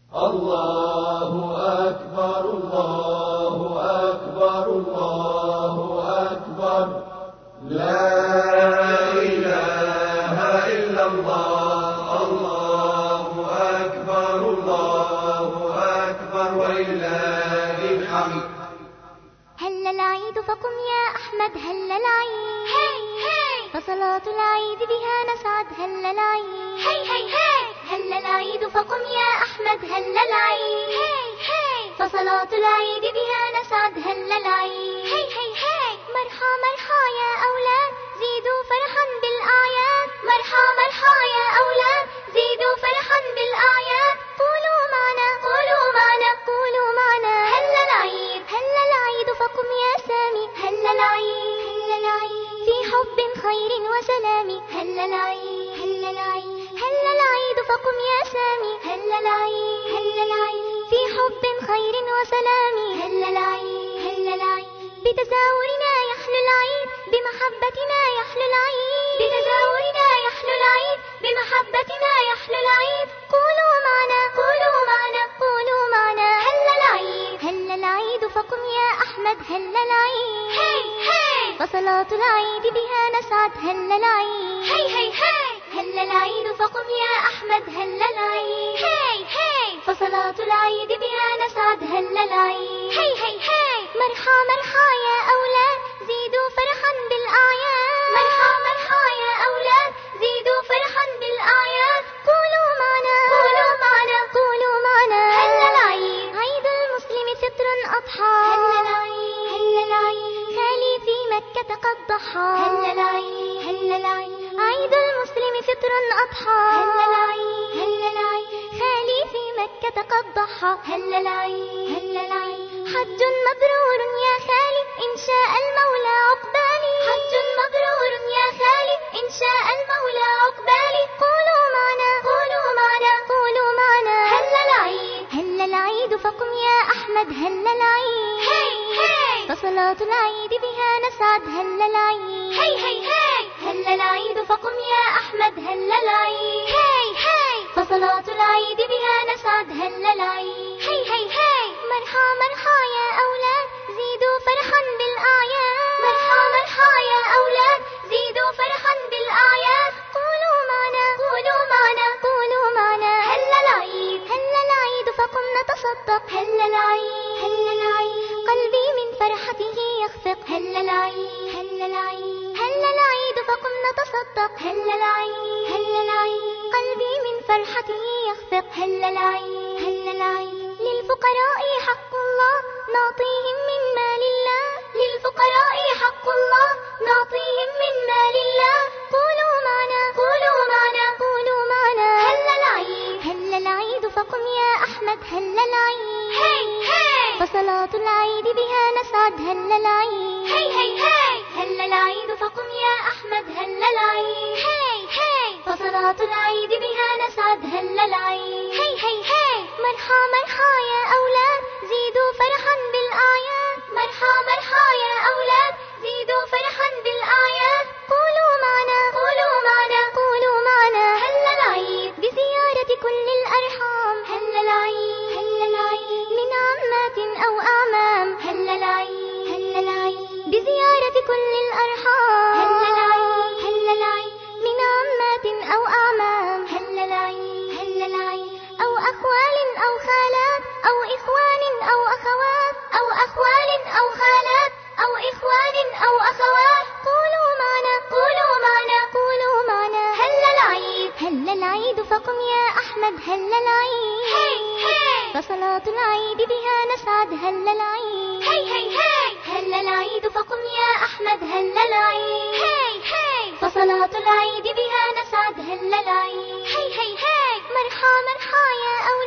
الله أكبر الله أكبر الله أكبر لا إله إلا الله الله أكبر ولله الحمد. هل العيد فقم يا أحمد هل العيد فصلاة العيد بها نسعد هل العيد هل العيد فقم يا أحمد هل العيد فصلاة العيد بها نسعد هل العيد مرحى مرحى يا أولاد زيدوا فرحا بالأعياد مرحى مرحى يا أولاد زيدوا فرحا بالأعياد قولوا معنا قولوا معنا قولوا معنا هل العيد فقم يا سامي هل العيد في حب خير وسلام هل العيد فقم يا سامي هل العيد في حب خير وسلام هل العيد بتزاورنا يحلو العيد بمحبتنا يحلو العيد بتزاورنا يحلو العيد بمحبتنا يحلو العيد قولوا معنا قولوا معنا قولوا معنا هل العيد فقم يا أحمد هل العيد فصلاة العيد بها نسعد هل العيد هل العيد فقم يا أحمد هل العيد فصلاة العيد بها نسعد هل العيد مرحى مرحى يا أولاد زيدوا فرحا بالأعياد مرحى مرحى يا أولاد زيدوا فرحا بالأعياد قولوا معنا قولوا معنا قولوا معنا هل العيد عيد المسلم فطر أضحى هل العيد خالي في مكة قد ضحى هل العيد عيد المسلم فطر أضحى هل العيد خالي في مكة قد ضحى هل العيد حج مبرور يا خالي إن شاء المولى عقبالي حج مبرور يا خالي إن شاء المولى عقبالي قولوا معنا قولوا معنا قولوا معنا هل العيد فقم يا أحمد هل العيد فصلاة العيد بها نسعد هل العيد هل العيد فقم يا أحمد هل العيد فصلاة العيد بها نسعد هل العيد مرحى مرحى يا أولاد زيدوا فرحا بالأعياد مرحى مرحى يا أولاد زيدوا فرحا بالأعياد قولوا معنا قولوا معنا قولوا معنا هل العيد فقم نتصدق هل العيد قلبي من فرحته يخفق هل العيد فقم نتصدق هل العيد قلبي من فرحته يخفق هل العيد للفقراء حق الله نعطيهم من مال الله للفقراء حق الله نعطيهم من مال الله قولوا معنا قولوا معنا قولوا معنا هل العيد فقم يا أحمد هل العيد فصلاة العيد بها نسعد هل العيد هل العيد فقم يا أحمد هل العيد فصلاة العيد بها نسعد هل العيد مرحى مرحى يا أولاد زيدوا فرحا بالأعياد مرحى مرحى يا أولاد زيدوا فرحا بالأعياد قولوا معنا قولوا معنا قولوا معنا هل العيد بزيارة كل الأرحام هل العيد من عمات أو أعمام هل العيد بزيارة كل الأرحام هل العيد من عمات أو أعمام هل العيد أو أخوال أو خالات أو إخوان أو أخوات أو أخوال أو خالات أو إخوان أو أخوات قولوا معنا قولوا معنا قولوا معنا هل العيد فقم يا أحمد هل العيد فصلاة العيد بها نسعد هل العيد هل العيد فقم يا أحمد هل العيد فصلاة العيد بها نسعد هل العيد مرحى مرحى يا